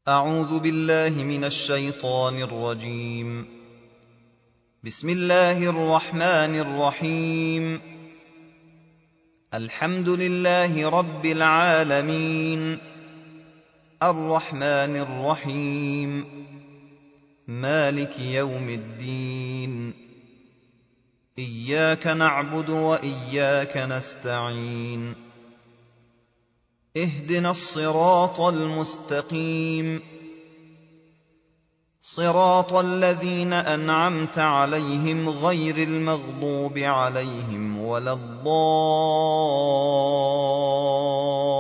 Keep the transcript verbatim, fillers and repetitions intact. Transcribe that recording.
أعوذ بالله من الشيطان الرجيم. بسم الله الرحمن الرحيم. الحمد لله رب العالمين، الرحمن الرحيم، مالك يوم الدين، إياك نعبد وإياك نستعين، اهدنا الصراط المستقيم، صراط الذين أنعمت عليهم غير المغضوب عليهم ولا الضالين.